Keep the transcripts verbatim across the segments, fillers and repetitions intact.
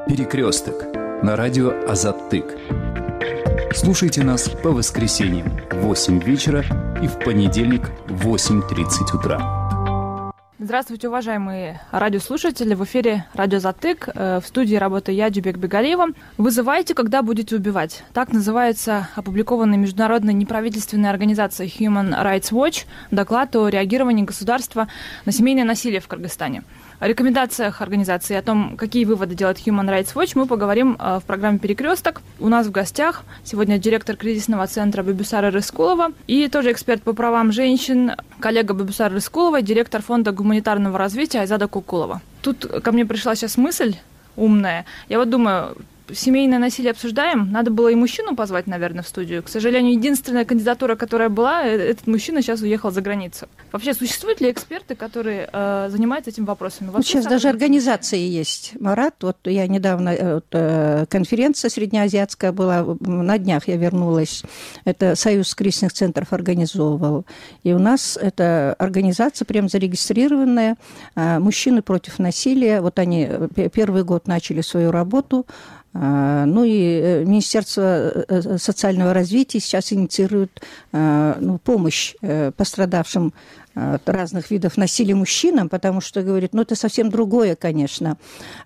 Перекресток на радио Азат-Тык. Слушайте нас по воскресеньям в восемь вечера и в понедельник в восемь тридцать утра. Здравствуйте, уважаемые радиослушатели. В эфире радио Азат-Тык. В студии работаю я, Джубек Бегалиева. «Вызывайте, когда будете убивать». Так называется опубликованный международной неправительственной организацией Human Rights Watch доклад о реагировании государства на семейное насилие в Кыргызстане. О рекомендациях организации, о том, какие выводы делает Human Rights Watch, мы поговорим в программе «Перекресток». У нас в гостях сегодня директор кризисного центра Бибисара Рыскулова и тоже эксперт по правам женщин, коллега Бибисара Рыскулова, директор фонда гуманитарного развития Айзада Кукулова. Тут ко мне пришла сейчас мысль умная. Я вот думаю, семейное насилие обсуждаем, надо было и мужчину позвать, наверное, в студию. К сожалению, единственная кандидатура, которая была, этот мужчина сейчас уехал за границу. Вообще, существуют ли эксперты, которые э, занимаются этим вопросами? Вот сейчас даже организации есть. Марат, вот я недавно, вот, э, конференция среднеазиатская была, на днях я вернулась. Это Союз кризисных центров организовывал. И у нас эта организация прям зарегистрированная. Э, мужчины против насилия. Вот они первый год начали свою работу. Ну и Министерство социального развития сейчас инициирует ну, помощь пострадавшим от разных видов насилия мужчинам, потому что, говорит, ну это совсем другое, конечно,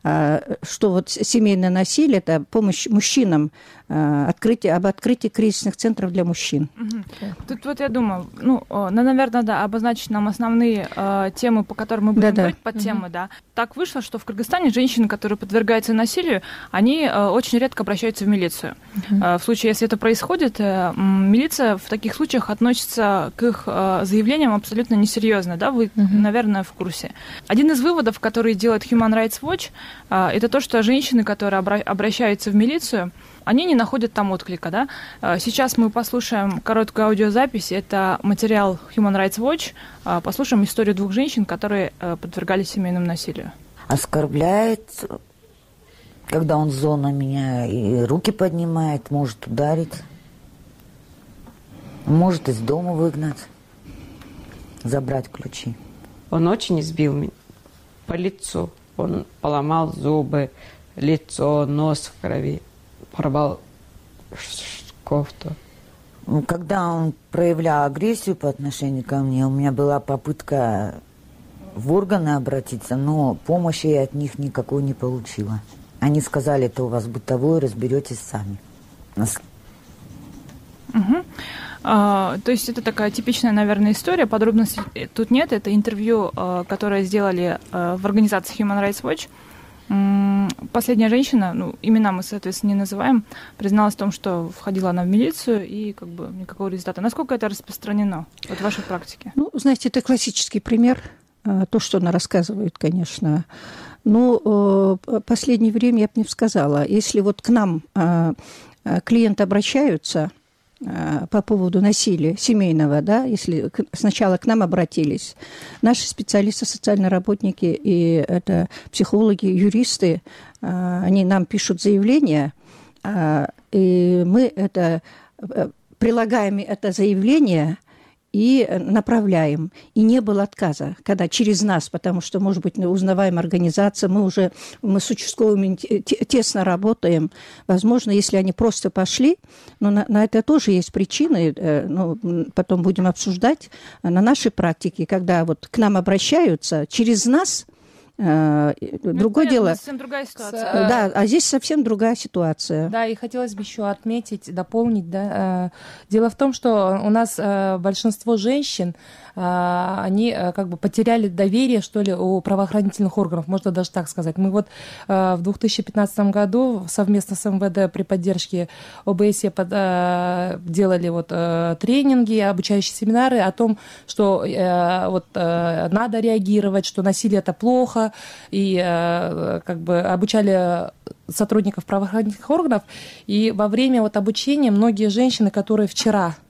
что вот семейное насилие – это помощь мужчинам, открытие, об открытии кризисных центров для мужчин. Угу. Тут вот я думаю, ну, ну наверное, да, обозначить нам основные э, темы, по которым мы будем говорить, под темы, угу. да. Так вышло, что в Кыргызстане женщины, которые подвергаются насилию, они э, очень редко обращаются в милицию. Угу. Э, в случае, если это происходит, э, милиция в таких случаях относится к их э, заявлениям абсолютно несерьезно, да, вы, угу. наверное, в курсе. Один из выводов, который делает Human Rights Watch, э, это то, что женщины, которые обра- обращаются в милицию, они не находят там отклика, да. Сейчас мы послушаем короткую аудиозапись, это материал Human Rights Watch, послушаем историю двух женщин, которые подвергались семейному насилию. Оскорбляет, когда он зол на меня, и руки поднимает, может ударить, может из дома выгнать, забрать ключи. Он очень избил меня по лицу, он поломал зубы, лицо, нос в крови. Порвал кофту. Когда он проявлял агрессию по отношению ко мне, у меня была попытка в органы обратиться, но помощи я от них никакой не получила. Они сказали, это у вас бытовое, разберетесь сами. Угу. А, то есть это такая типичная, наверное, история. Подробностей тут нет. Это интервью, которое сделали в организации Human Rights Watch. Последняя женщина, ну, имена мы, соответственно, не называем, призналась в том, что входила она в милицию и как бы никакого результата. Насколько это распространено вот в вашей практике? Ну, знаете, это классический пример, то, что она рассказывает, конечно. Но в последнее время я бы не сказала. Если вот к нам клиенты обращаются по поводу насилия семейного, да, если сначала к нам обратились, наши специалисты, социальные работники и это психологи, юристы, они нам пишут заявление, и мы это прилагаем это заявление и направляем. И не было отказа, когда через нас, потому что, может быть, узнаваемая организация, мы уже мы с участковыми тесно работаем. Возможно, если они просто пошли, но на, на это тоже есть причины, ну, потом будем обсуждать на нашей практике, когда вот к нам обращаются через нас. Ну, другое понятно, дело. Совсем другая ситуация. Да, а здесь совсем другая ситуация. Да, и хотелось бы еще отметить, дополнить, да. Дело в том, что у нас большинство женщин, они как бы потеряли доверие, что ли, у правоохранительных органов, можно даже так сказать. Мы вот в две тысячи пятнадцатом году совместно с эм вэ дэ при поддержке о бэ эс е делали вот тренинги, обучающие семинары о том, что вот надо реагировать, что насилие – это плохо, и как бы обучали сотрудников правоохранительных органов. И во время вот обучения многие женщины, которые вчера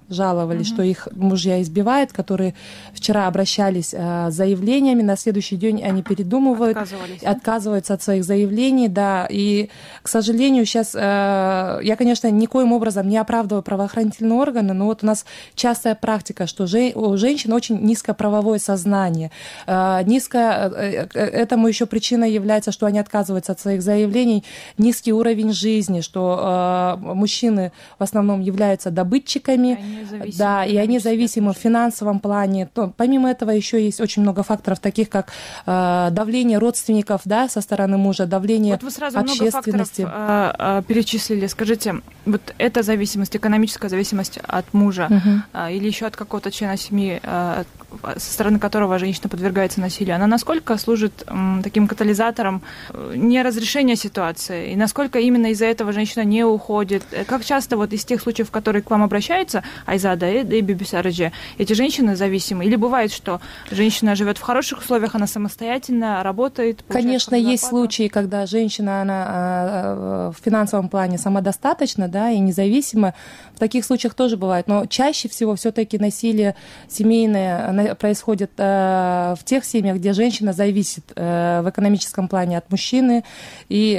жаловались, Угу. что их мужья избивают, которые вчера обращались э, с заявлениями, на следующий день они передумывают, отказываются от своих заявлений, да, и, к сожалению, сейчас, э, я, конечно, никоим образом не оправдываю правоохранительные органы, но вот у нас частая практика, что же, у женщин очень низкое правовое сознание, э, низкое, э, этому еще причиной является, что они отказываются от своих заявлений, низкий уровень жизни, что э, мужчины в основном являются добытчиками, да, и они зависимы в финансовом плане. То, помимо этого еще есть очень много факторов, таких как э, давление родственников, да, со стороны мужа, давление вот вы сразу общественности. Много факторов э, э, перечислили. Скажите, вот эта зависимость, экономическая зависимость от мужа uh-huh. э, или еще от какого-то члена семьи, э, со стороны которого женщина подвергается насилию, она насколько служит э, таким катализатором э, неразрешения ситуации? И насколько именно из-за этого женщина не уходит? Как часто вот из тех случаев, в которые к вам обращаются, Айзада и Бибисараджи, эти женщины зависимы? Или бывает, что женщина живет в хороших условиях, она самостоятельно работает? Конечно, есть случаи, когда женщина она, в финансовом плане самодостаточна, да, и независима. В таких случаях тоже бывает. Но чаще всего все-таки насилие семейное происходит в тех семьях, где женщина зависит в экономическом плане от мужчины. И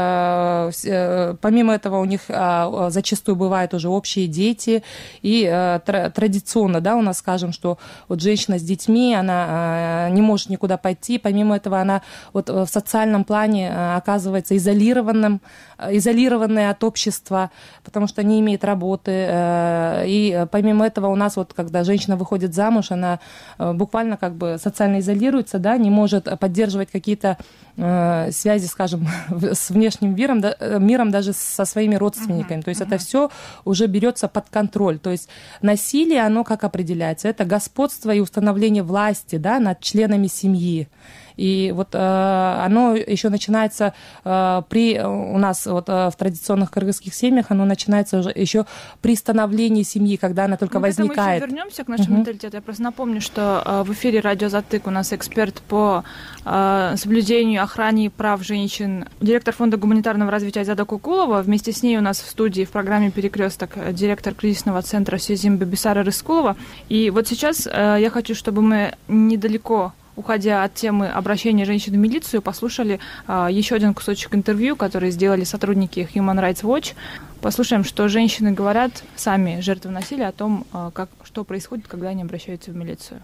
помимо этого у них зачастую бывают уже общие дети. И традиционно, да, у нас скажем, что вот женщина с детьми, она не может никуда пойти. Помимо этого она вот в социальном плане оказывается изолированным, изолированной от общества, потому что не имеет работы. И помимо этого у нас вот, когда женщина выходит замуж, она буквально как бы социально изолируется, да, не может поддерживать какие-то связи, скажем, с внешним миром, да, миром даже со своими родственниками. Uh-huh, То есть uh-huh. это все уже берется под контроль. То есть насилие, оно как определяется? Это господство и установление власти, да, над членами семьи. И вот э, оно еще начинается э, при у нас вот, э, в традиционных кыргызских семьях, оно начинается уже еще при становлении семьи, когда она только ну, возникает. Мы еще вернемся к нашему uh-huh. менталитету. Я просто напомню, что э, в эфире Радио Затык у нас эксперт по э, соблюдению, охране прав женщин, директор фонда гуманитарного развития Айзада Кукулова. Вместе с ней у нас в студии в программе «Перекресток» директор кризисного центра Сезим Бибисара Рыскулова. И вот сейчас э, я хочу, чтобы мы недалеко, уходя от темы обращения женщин в милицию, послушали а, еще один кусочек интервью, который сделали сотрудники Human Rights Watch. Послушаем, что женщины говорят, сами жертвы насилия, о том, а, как, что происходит, когда они обращаются в милицию.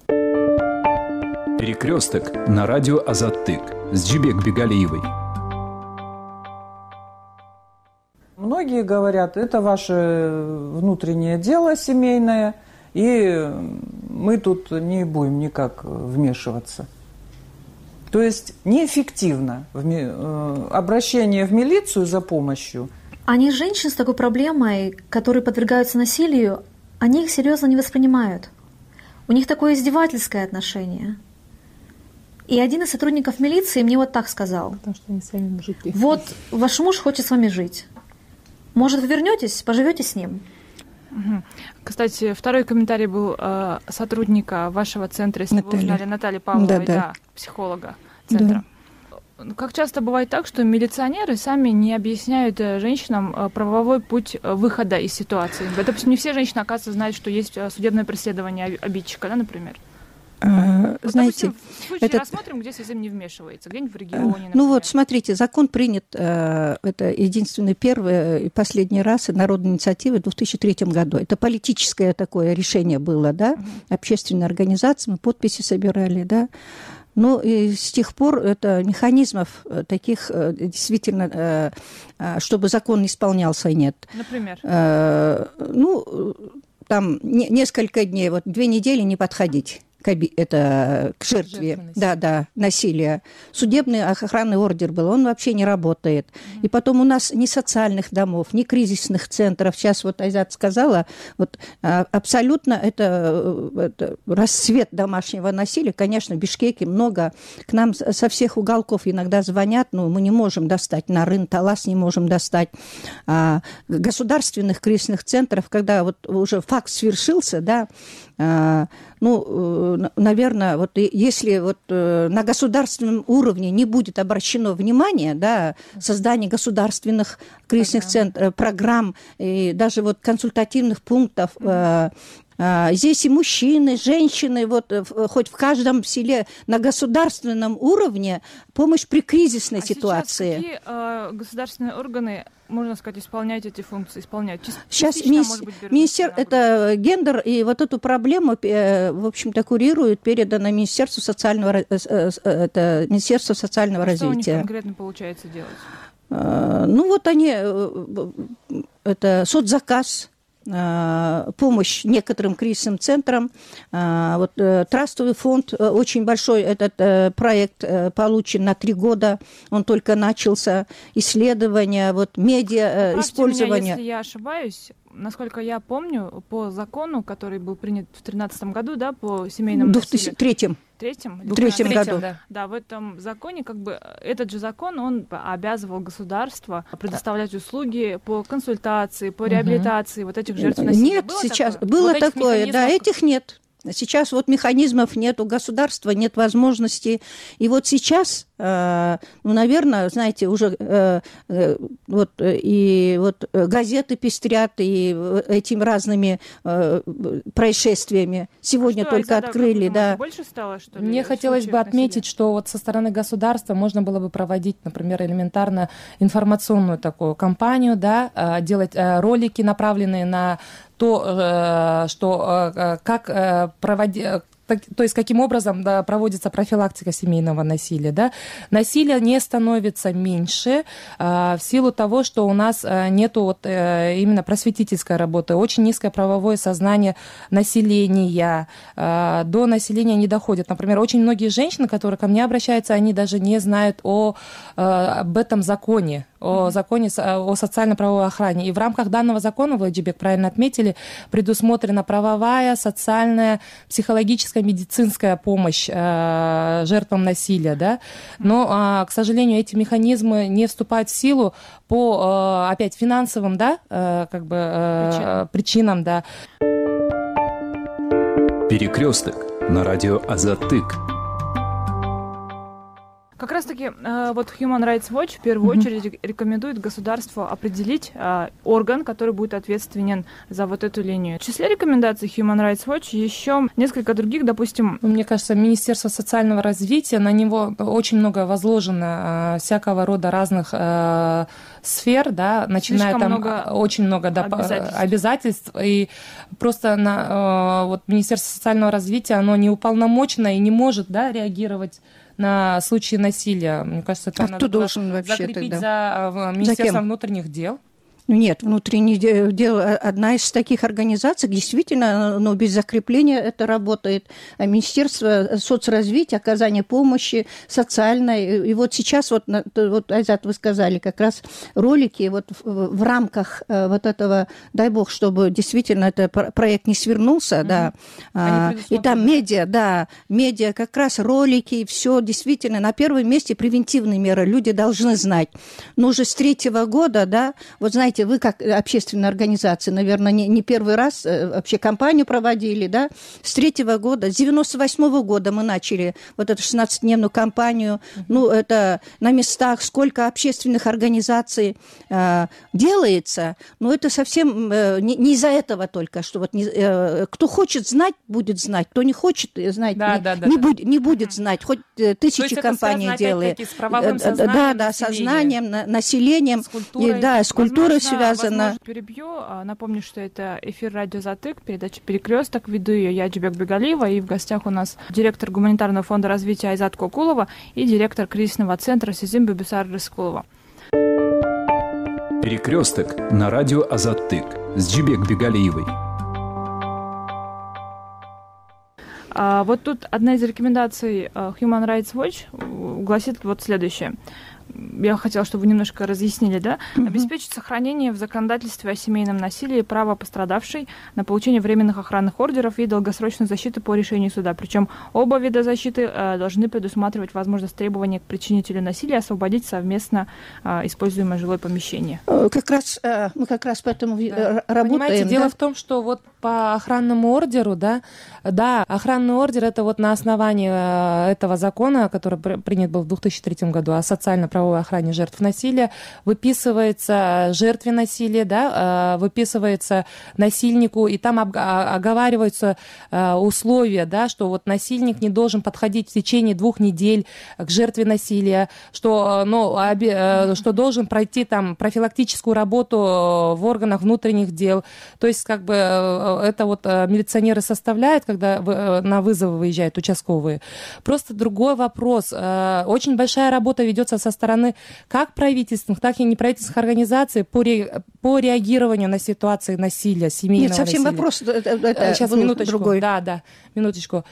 Перекресток на радио Азаттык с Джибек Бегалиевой. Многие говорят, это ваше внутреннее дело семейное, и мы тут не будем никак вмешиваться. То есть неэффективно обращение в милицию за помощью. Они женщин с такой проблемой, которые подвергаются насилию, они их серьезно не воспринимают. У них такое издевательское отношение. И один из сотрудников милиции мне вот так сказал. Потому что они сами мужики. Вот ваш муж хочет с вами жить. Может, вы вернетесь, поживете с ним? Кстати, второй комментарий был э, сотрудника вашего центра, если Наталья. вы узнали, Натальи Павловой, да, да, да, психолога центра. Да. Как часто бывает так, что милиционеры сами не объясняют женщинам правовой путь выхода из ситуации? Допустим, не все женщины, оказывается, знают, что есть судебное преследование обидчика, да, например? А, вот, знаете, допустим, в случае этот... рассмотрим, где Сезим не вмешивается, где-нибудь в регионе, например. Ну вот, смотрите, закон принят, это единственный первый и последний раз народной инициативы в две тысячи третьем году. Это политическое такое решение было, да, угу. Общественные организации, мы подписи собирали, да. Ну, и с тех пор это механизмов таких действительно, чтобы закон не исполнялся, нет. Например? Ну, там несколько дней, вот две недели не подходить. Это к жертве, да, да, насилия. Судебный охранный ордер был, он вообще не работает. Mm-hmm. И потом у нас ни социальных домов, ни кризисных центров. Сейчас вот Айзат сказала, вот абсолютно это, это расцвет домашнего насилия. Конечно, в Бишкеке много. К нам со всех уголков иногда звонят, но мы не можем достать, на Рын, Талас не можем достать. А государственных кризисных центров, когда вот уже факт свершился, да, а, ну, наверное, вот если вот на государственном уровне не будет обращено внимание, да, создание государственных кризисных центров, программ и даже вот консультативных пунктов, mm-hmm. Здесь и мужчины, женщины, вот хоть в каждом селе на государственном уровне помощь при кризисной а ситуации. Сейчас какие э, государственные органы, можно сказать, исполняют эти функции? Исполняют? Сейчас министр... министер... это гендер, и вот эту проблему, в общем-то, курирует, передано Министерству социального, это Министерство социального а развития. Что у них конкретно получается делать? Ну вот они, это соцзаказ, помощь некоторым кризисным центрам. Вот, трастовый фонд, очень большой этот проект получен на три года, он только начался, исследования, вот, медиа, Поправьте использование. Меня, если я ошибаюсь, насколько я помню, по закону, который был принят в две тысячи тринадцатом году, да, по семейному насилию. В две тысячи третьем. Третьем? В третьем году. Да. да, в этом законе, как бы, этот же закон, он обязывал государство предоставлять услуги по консультации, по реабилитации угу. вот этих жертв насилия. Нет, было сейчас такое? было вот такое, да, этих нет. Сейчас вот механизмов нет, у государства нет возможностей. И вот сейчас, э, ну, наверное, знаете, уже э, э, вот, и вот газеты пестрят и этими разными э, происшествиями. Сегодня а только что, открыли. Да. Больше стало, что ли, Мне хотелось бы отметить, насилия? Что вот со стороны государства можно было бы проводить, например, элементарно информационную такую кампанию, да, делать ролики, направленные на то, что как проводить, то есть каким образом да, проводится профилактика семейного насилия. Да? Насилие не становится меньше а, в силу того, что у нас а, нету вот, а, именно просветительской работы, очень низкое правовое сознание населения, а, до населения не доходит. Например, очень многие женщины, которые ко мне обращаются, они даже не знают о, а, об этом законе, о законе о социально-правовой охране. И в рамках данного закона, вы, Джибек, правильно отметили, предусмотрена правовая, социальная, психологическая, медицинская помощь э, жертвам насилия. Да? Но, э, к сожалению, эти механизмы не вступают в силу по, э, опять, финансовым да, э, как бы, э, причинам. Да. Перекресток на радио Азаттык. Как раз-таки вот Human Rights Watch в первую mm-hmm. очередь рекомендует государству определить э, орган, который будет ответственен за вот эту линию. В числе рекомендаций Human Rights Watch еще несколько других, допустим... Мне кажется, Министерство социального развития, на него очень много возложено э, всякого рода разных э, сфер, да, начиная Слишком там много очень много да, обязательств. обязательств, и просто на, э, вот Министерство социального развития, оно не уполномочено и не может да, реагировать на случаи насилия. Мне кажется, это а надо кто должен закрепить тогда? за Министерством за внутренних дел. Нет, внутреннее дело, одна из таких организаций, действительно, но без закрепления это работает. А Министерство соцразвития, оказания помощи социальной. И вот сейчас, вот, вот Айзат, вы сказали, как раз ролики вот в, в рамках вот этого, дай бог, чтобы действительно этот проект не свернулся, mm-hmm. да. А, и там медиа, да, медиа, как раз ролики, все действительно на первом месте превентивные меры. Люди должны знать. Но уже с третьего года, да, вот знаете, вы как общественная организация, наверное, не, не первый раз вообще кампанию проводили, да, с третьего года, с девяносто восьмого года мы начали вот эту шестнадцатидневную кампанию, mm-hmm. ну, это на местах, сколько общественных организаций э, делается, но это совсем э, не, не из-за этого только, что вот не, э, кто хочет знать, будет знать, кто не хочет знать, да, не, да, да, не, да. Будь, не будет знать, хоть тысячи компаний делает. С правовым сознанием, да, да, сознанием, населением, с культурой, и, да, с культурой связано. Возможно, перебью. Напомню, что это эфир радио Азаттык, передача «Перекресток». Веду ее я, Джибек Бегалиева, и в гостях у нас директор гуманитарного фонда развития Айзат Кокулова и директор кризисного центра Сезим Бибисар Рыскулова. Перекресток на радио Азаттык с Джибек Бегалиевой. А, вот тут одна из рекомендаций Human Rights Watch гласит вот следующее. Я хотела, чтобы вы немножко разъяснили, да? Mm-hmm. Обеспечить сохранение в законодательстве о семейном насилии права пострадавшей на получение временных охранных ордеров и долгосрочной защиты по решению суда. Причем оба вида защиты э, должны предусматривать возможность требования к причинителю насилия освободить совместно э, используемое жилое помещение. Как раз, э, мы как раз поэтому да. работаем. Понимаете, да? дело в том, что вот по охранному ордеру, да, да, охранный ордер — это вот на основании этого закона, который принят был в две тысячи третьем году о социально-правовой охране жертв насилия, выписывается жертве насилия, да, выписывается насильнику, и там оговариваются условия, да, что вот насильник не должен подходить в течение двух недель к жертве насилия, что, ну, оби, что должен пройти там профилактическую работу в органах внутренних дел. То есть, как бы, это вот милиционеры составляют, когда на вызовы выезжают участковые. Просто другой вопрос. Очень большая работа ведется со стороны как правительственных, так и неправительственных организаций по, ре, по реагированию на ситуации насилия, семейного Нет, совсем насилия. вопрос это, это Сейчас, минуточку. Другой. Да, да, минуточку.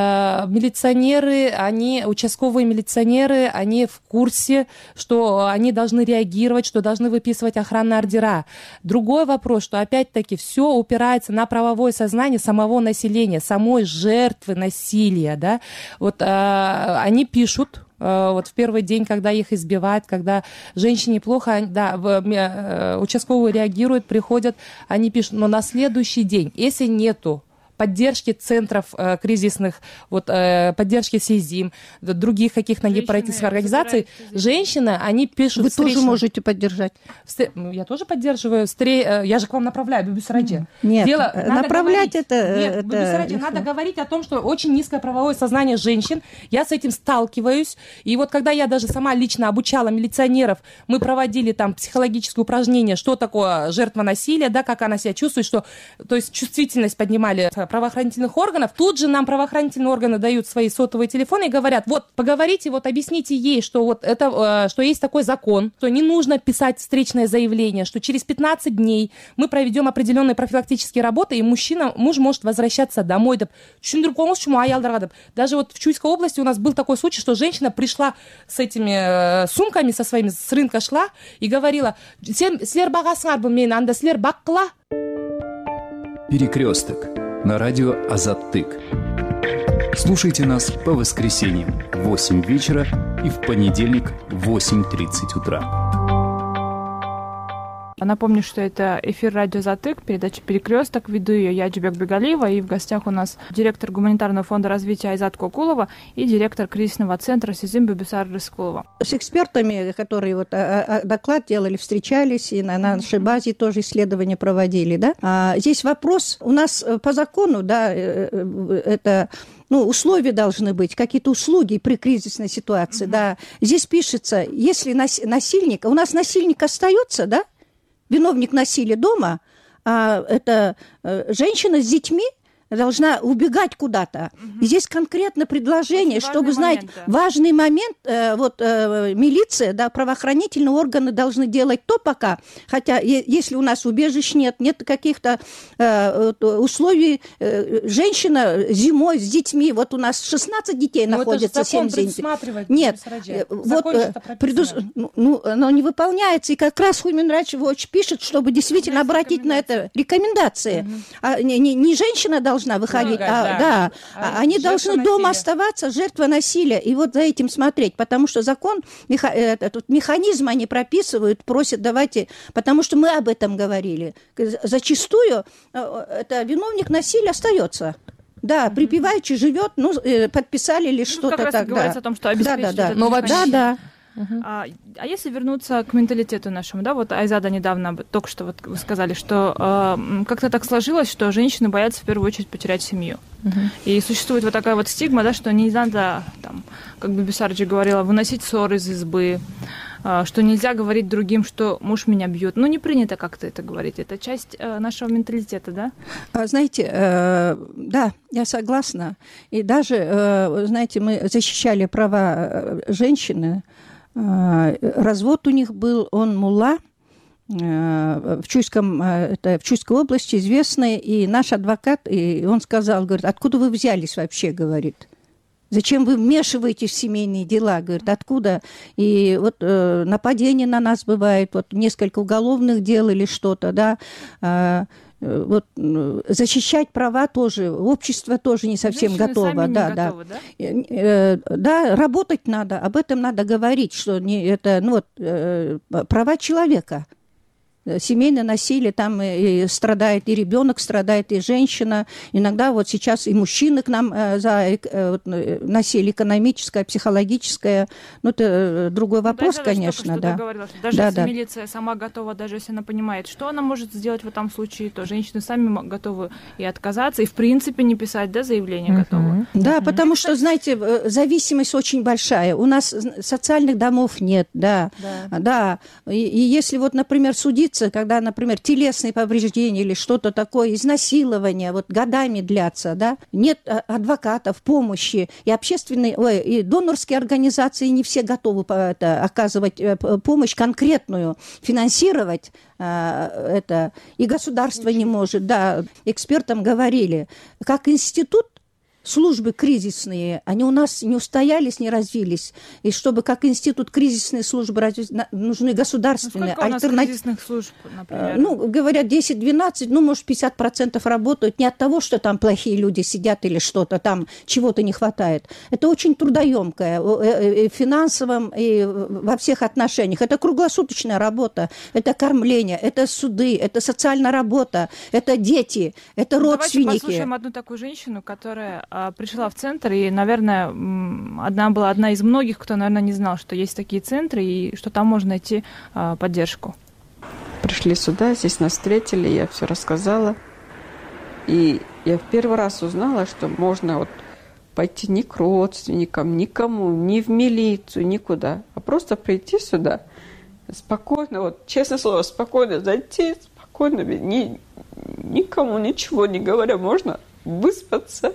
Милиционеры, они, участковые милиционеры, они в курсе, что они должны реагировать, что должны выписывать охранные ордера. Другой вопрос, что опять-таки все упирается на правовое сознание самого населения, самой жертвы насилия, да. Вот э, они пишут, э, вот в первый день, когда их избивают, когда женщине плохо, да, в, э, участковые реагируют, приходят, они пишут, но на следующий день, если нету поддержки центров э, кризисных, вот, э, поддержки СИЗИМ, других каких-то неправительственных организаций, женщины, они пишут... Вы встречно... тоже можете поддержать. Встр... Я тоже поддерживаю. Встр... Я же к вам направляю, Бибисараджи. Нет, Дело... направлять говорить... это... Нет, это... Бибисараджи, надо говорить о том, что очень низкое правовое сознание женщин. Я с этим сталкиваюсь. И вот когда я даже сама лично обучала милиционеров, мы проводили там психологические упражнения, что такое жертва насилия, да, как она себя чувствует, что... То есть чувствительность поднимали правоохранительных органов. Тут же нам правоохранительные органы дают свои сотовые телефоны и говорят, вот, поговорите, вот, объясните ей, что вот это, что есть такой закон, что не нужно писать встречное заявление, что через пятнадцать дней мы проведем определенные профилактические работы, и мужчина, муж может возвращаться домой. Даже вот в Чуйской области у нас был такой случай, что женщина пришла с этими сумками, со своими, с рынка шла и говорила, «Слер багасыңар бұл мен, анда слер баққыла». Перекресток на радио Азаттык. Слушайте нас по воскресеньям в восемь вечера и в понедельник в восемь тридцать утра. Напомню, что это эфир радио Азаттык, передача «Перекресток». Веду ее я, Джубек Бегалиева, и в гостях у нас директор гуманитарного фонда развития Айзат Кокулова и директор кризисного центра СИЗИМ Бибисара Рыскулова. С экспертами, которые вот доклад делали, встречались, и на нашей базе тоже исследования проводили, да. А здесь вопрос у нас по закону, да, это... Ну, условия должны быть, какие-то услуги при кризисной ситуации, mm-hmm. да. Здесь пишется, если насильник... У нас насильник остается, да, виновник насилия дома, а это женщина с детьми должна убегать куда-то. Угу. И здесь конкретно предложение, очень чтобы знать момент, да. важный момент, э, вот э, милиция, да, правоохранительные органы должны делать то пока, хотя е- если у нас убежищ нет, нет каких-то э, условий, э, женщина зимой с детьми, вот у нас шестнадцать детей но находится, семь детей. Нет, вот э, предус... ну, оно не выполняется, и как раз Human Rights Watch пишет, чтобы действительно обратить на это рекомендации. Угу. А, не, не, не женщина должна должна выходить, Помогать, а, да. Да, а они должны насилия. дома оставаться, жертва насилия, и вот за этим смотреть, потому что закон, меха, этот механизм они прописывают, просят, давайте, потому что мы об этом говорили. Зачастую это виновник насилия остается. Да, mm-hmm. припеваючи живет, ну, подписали или ну, что-то как раз так. говорится да. о том, что обеспечить да, да, этот да. механизм. Да, да. Uh-huh. А, а если вернуться к менталитету нашему, да, вот Айзада недавно только что вот вы сказали, что э, как-то так сложилось, что женщины боятся в первую очередь потерять семью. Uh-huh. И существует вот такая вот стигма, да, что не надо, там, как бы Бибисараджи говорила, выносить ссоры из избы, э, что нельзя говорить другим, что муж меня бьет. Ну, не принято как-то это говорить. Это часть э, нашего менталитета, да? Знаете, э, да, я согласна. И даже, э, знаете, мы защищали права женщины. Развод у них был, он мулла, в, Чуйском, это в Чуйской области известный, и наш адвокат, и он сказал, говорит, откуда вы взялись вообще, говорит, зачем вы вмешиваетесь в семейные дела, говорит, откуда, и вот э, нападение на нас бывает, вот несколько уголовных дел или что-то, да, э, вот, защищать права тоже, общество тоже не совсем Женщины готово. Сами да, не да. готовы, да? Да, работать надо, об этом надо говорить, что не, это ну, вот, права человека. Семейное насилие, там и страдает и ребенок, страдает и женщина. Иногда вот сейчас и мужчины к нам за насилие экономическое, психологическое. Ну, это другой вопрос, даже конечно. Да. Говорила, что даже да, если да. милиция сама готова, даже если она понимает, что она может сделать в этом случае, то женщины сами готовы и отказаться, и в принципе не писать, да, заявление uh-huh. готовы. Да, uh-huh. потому что, знаете, зависимость очень большая. У нас социальных домов нет, да. Да. да. И, и если вот, например, судиться, когда, например, телесные повреждения или что-то такое, изнасилование, вот годами длятся, да, нет адвокатов, помощи, и общественные, ой, и донорские организации не все готовы это, оказывать помощь конкретную, финансировать это, и государство не может, да, экспертам говорили, как институт, службы кризисные, они у нас не устоялись, не развились. И чтобы как институт кризисные службы развить, нужны государственные, ну, альтернативные. Кризисных служб, например? Ну, говорят, десять-двенадцать, ну, может, пятьдесят процентов работают не от того, что там плохие люди сидят или что-то, там чего-то не хватает. Это очень трудоемкое в финансовом и во всех отношениях. Это круглосуточная работа, это кормление, это суды, это социальная работа, это дети, это родственники. Давайте послушаем одну такую женщину, которая пришла в центр, и, наверное, одна была одна из многих, кто, наверное, не знал, что есть такие центры, и что там можно найти поддержку. Пришли сюда, здесь нас встретили, я все рассказала. И я в первый раз узнала, что можно вот пойти не к родственникам, никому, ни в милицию, никуда, а просто прийти сюда, спокойно, вот, честное слово, спокойно зайти, спокойно, ни, никому ничего не говоря, можно выспаться.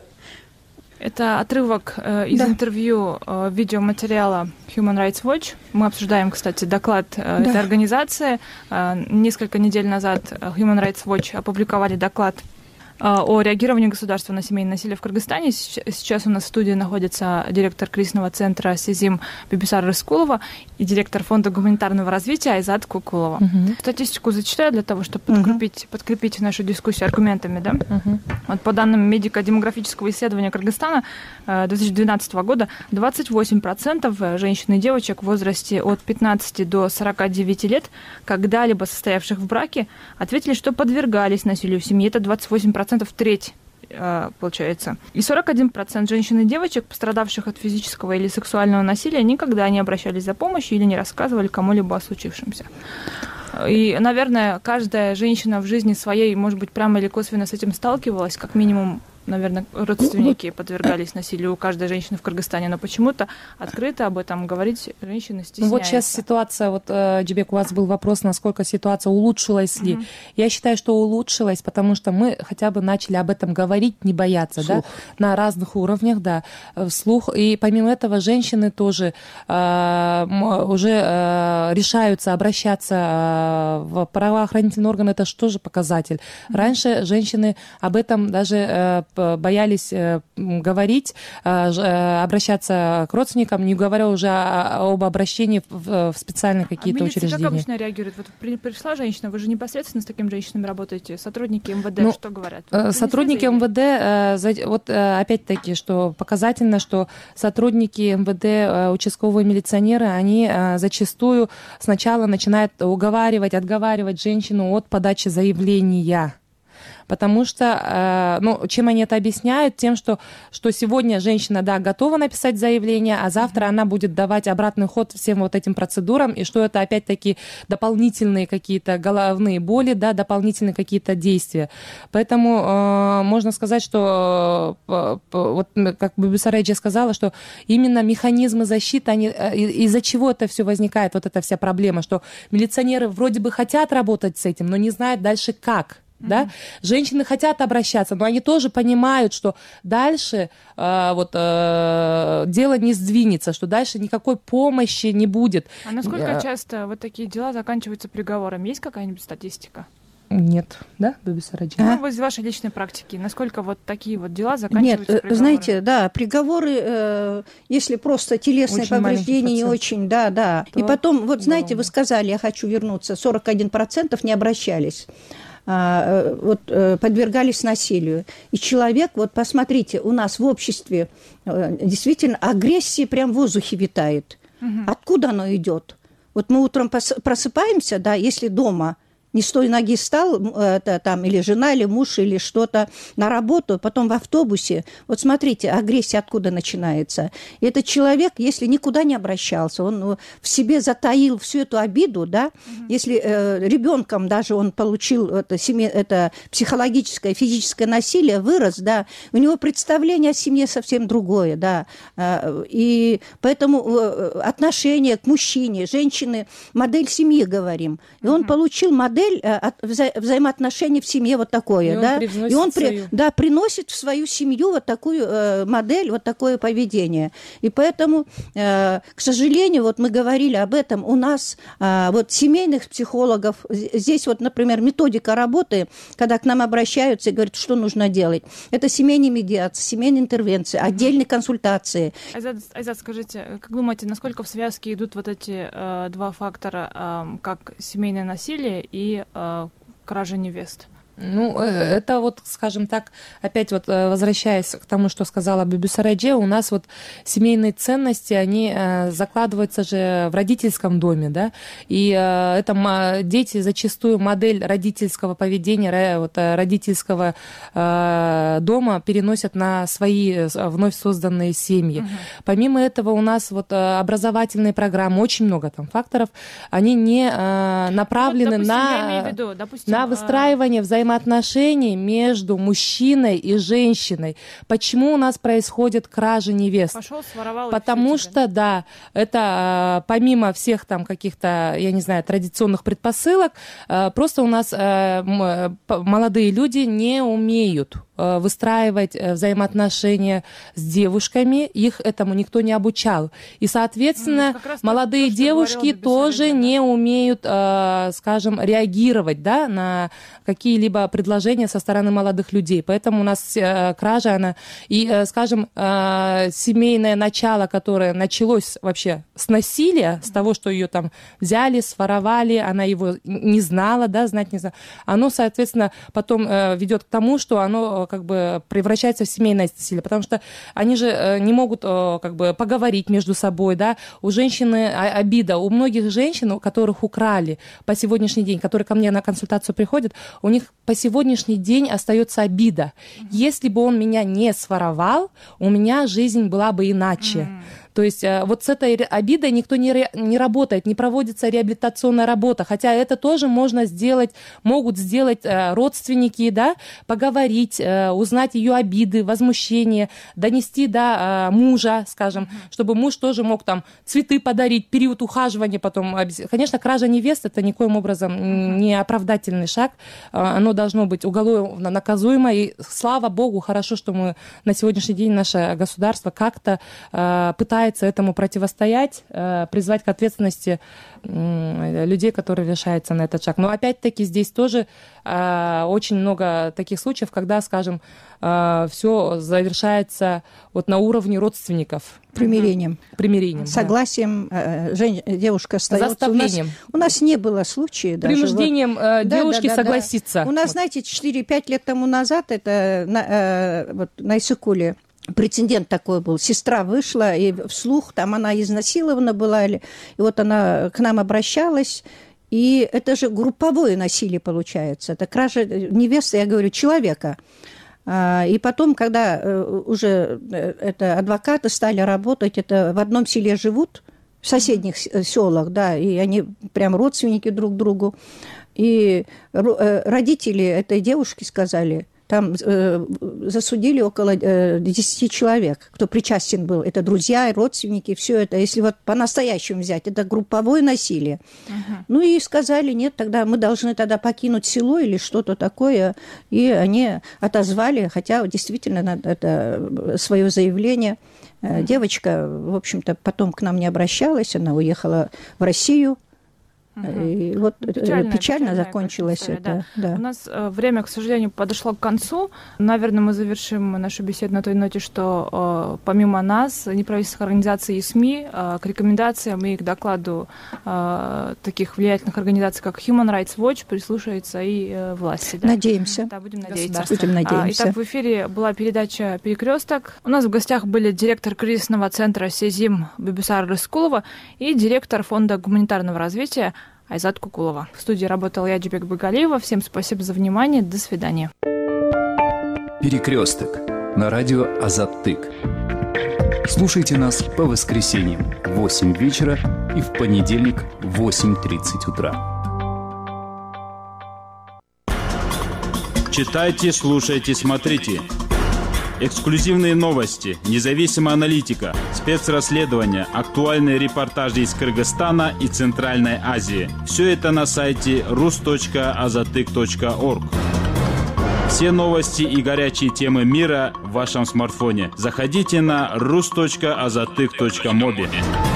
Это отрывок э, из да. интервью э, видеоматериала Human Rights Watch. Мы обсуждаем, кстати, доклад э, да. этой организации. Э, несколько недель назад Human Rights Watch опубликовали доклад э, о реагировании государства на семейное насилие в Кыргызстане. Сейчас у нас в студии находится директор кризисного центра Сезим Бибисара Рыскулова и директор фонда гуманитарного развития Айзат Кукулова. Угу. Статистику зачитаю для того, чтобы подкрепить, угу. подкрепить нашу дискуссию аргументами. Да? Угу. Вот по данным медико-демографического исследования Кыргызстана две тысячи двенадцатого года двадцать восемь процентов женщин и девочек в возрасте от пятнадцати до сорока девяти лет, когда-либо состоявших в браке, ответили, что подвергались насилию в семье. Это двадцать восемь процентов, треть. Получается. И сорок один процент женщин и девочек, пострадавших от физического или сексуального насилия, никогда не обращались за помощью или не рассказывали кому-либо о случившемся. И, наверное, каждая женщина в жизни своей, может быть, прямо или косвенно с этим сталкивалась, как минимум, наверное, родственники подвергались насилию у каждой женщины в Кыргызстане, но почему-то открыто об этом говорить женщины стесняются. Вот сейчас ситуация, вот, Джибек, у вас был вопрос, насколько ситуация улучшилась ли. Mm-hmm. Я считаю, что улучшилась, потому что мы хотя бы начали об этом говорить, не бояться, да, на разных уровнях, да, вслух. И помимо этого женщины тоже э, уже э, решаются обращаться в правоохранительные органы, это же тоже показатель. Mm-hmm. Раньше женщины об этом даже э, боялись э, говорить, э, обращаться к родственникам, не говоря уже о, об обращении в, в специальные какие-то а учреждения. Как обычно реагирует? Вот при, пришла женщина, вы же непосредственно с такими женщинами работаете, сотрудники МВД ну, что говорят? Вы сотрудники МВД, э, вот э, опять-таки, что показательно, что сотрудники МВД, э, участковые милиционеры, они э, зачастую сначала начинают уговаривать, отговаривать женщину от подачи заявления. Потому что, ну, чем они это объясняют? Тем, что, что сегодня женщина, да, готова написать заявление, а завтра она будет давать обратный ход всем вот этим процедурам, и что это опять-таки дополнительные какие-то головные боли, да, дополнительные какие-то действия. Поэтому э, можно сказать, что, э, вот как Бибисара сказала, что именно механизмы защиты, они, э, из-за чего это все возникает, вот эта вся проблема, что милиционеры вроде бы хотят работать с этим, но не знают дальше как. Да? Mm-hmm. Женщины хотят обращаться, но они тоже понимают, что дальше э, вот, э, дело не сдвинется, что дальше никакой помощи не будет. А насколько uh... часто вот такие дела заканчиваются приговором? Есть какая-нибудь статистика? Нет, да, Бибисара? Ну, из вашей личной практики, насколько вот такие вот дела заканчиваются Нет, приговором? Знаете, да, приговоры, э, если просто телесные очень повреждения, не очень, да, да. То... И потом, вот знаете, вы сказали, я хочу вернуться, сорок один процент не обращались. Вот, подвергались насилию. И человек, вот посмотрите, у нас в обществе действительно агрессия прям в воздухе витает. Угу. Откуда оно идет? Вот мы утром просыпаемся, да, если дома не с той ноги стал, это, там, или жена, или муж, или что-то, на работу, потом в автобусе. Вот смотрите, агрессия откуда начинается. И этот человек, если никуда не обращался, он в себе затаил всю эту обиду, да, угу. если э, ребенком даже он получил это, семье, это психологическое, физическое насилие, вырос, да, у него представление о семье совсем другое, да, э, и поэтому э, отношение к мужчине, женщины, модель семьи, говорим, и он угу. получил модель вза- взаимоотношений в семье вот такое, и да, он и он при, да, приносит в свою семью вот такую э, модель, вот такое поведение. И поэтому, э, к сожалению, вот мы говорили об этом, у нас э, вот семейных психологов, здесь вот, например, методика работы, когда к нам обращаются и говорят, что нужно делать. Это семейные медиации, семейные интервенции, отдельные консультации. Айзат, Айзат, скажите, как думаете, насколько в связке идут вот эти э, два фактора, э, как семейное насилие и и э, кража невест? Ну, это вот, скажем так, опять вот возвращаясь к тому, что сказала Бибисарадже, у нас вот семейные ценности, они закладываются же в родительском доме, да, и это дети зачастую модель родительского поведения, вот родительского дома переносят на свои вновь созданные семьи. Угу. Помимо этого у нас вот образовательные программы, очень много там факторов, они не направлены вот, допустим, на, виду, допустим, на выстраивание взаимодействия отношений между мужчиной и женщиной. Почему у нас происходит кража невест? Пошел, своровал. Потому что, да, это помимо всех там каких-то, я не знаю, традиционных предпосылок, просто у нас молодые люди не умеют выстраивать взаимоотношения с девушками, их этому никто не обучал. И, соответственно, ну, молодые то, девушки тоже не умеют, скажем, реагировать, да, на какие-либо предложения со стороны молодых людей. Поэтому у нас кража, она, и, скажем, семейное начало, которое началось вообще с насилия, с того, что ее там взяли, своровали, она его не знала, да, знать не знала, оно, соответственно, потом ведет к тому, что оно как бы превращается в семейное насилие, потому что они же не могут как бы поговорить между собой, да, у женщины обида, у многих женщин, у которых украли по сегодняшний день, которые ко мне на консультацию приходят, у них по сегодняшний день остается обида. Если бы он меня не своровал, у меня жизнь была бы иначе. То есть вот с этой обидой никто не, ре, не работает, не проводится реабилитационная работа, хотя это тоже можно сделать, могут сделать родственники, да, поговорить, узнать ее обиды, возмущения, донести до мужа, скажем, чтобы муж тоже мог там цветы подарить, период ухаживания потом. Конечно, кража невест — это никоим образом не оправдательный шаг, оно должно быть уголовно наказуемо, и слава богу, хорошо, что мы на сегодняшний день, наше государство как-то пытается этому противостоять, призвать к ответственности людей, которые решаются на этот шаг. Но опять-таки здесь тоже очень много таких случаев, когда, скажем, все завершается вот на уровне родственников. Примирением. Примирением. Согласием. Да. Жен... Девушка остается. Заставлением. У нас, у нас не было случая. Принуждением даже. Вот. девушки да, да, согласиться. Да. У нас, вот. знаете, четыре-пять лет тому назад, это на, вот, на Иссык-Куле, прецедент такой был. Сестра вышла, и вслух, там она изнасилована была, и вот она к нам обращалась, и это же групповое насилие получается. Это кража невесты, я говорю, человека. И потом, когда уже это адвокаты стали работать, это в одном селе живут, в соседних селах, да, и они прям родственники друг другу. И родители этой девушки сказали, там э, засудили около э, десяти человек, кто причастен был. Это друзья, родственники, все это. Если вот по-настоящему взять, это групповое насилие. Uh-huh. Ну и сказали, нет, тогда мы должны тогда покинуть село или что-то такое. И они отозвали, хотя действительно надо это свое заявление. Uh-huh. Девочка, в общем-то, потом к нам не обращалась, она уехала в Россию. Угу. И вот печально, печально закончилось это. Да. Да. У нас э, время, к сожалению, подошло к концу. Наверное, мы завершим нашу беседу на той ноте, что э, помимо нас, неправительственных организаций и СМИ, э, к рекомендациям и к докладу э, таких влиятельных организаций, как Human Rights Watch, прислушаются и э, власти. Да? Надеемся. Да, будем надеяться. Будем надеяться. Итак, в эфире была передача «Перекресток». У нас в гостях были директор кризисного центра СЕЗИМ Бибисара Рыскулова и директор Фонда гуманитарного развития Айзат Кукулова. В студии работала я, Джубек Багалиева. Всем спасибо за внимание. До свидания. Перекресток на радио Азаттык. Слушайте нас по воскресеньям в восемь вечера и в понедельник в восемь тридцать утра. Читайте, слушайте, смотрите. Эксклюзивные новости, независимая аналитика, спецрасследования, актуальные репортажи из Кыргызстана и Центральной Азии. Все это на сайте рус точка азаттык точка орг. Все новости и горячие темы мира в вашем смартфоне. Заходите на рус точка азаттык точка моби.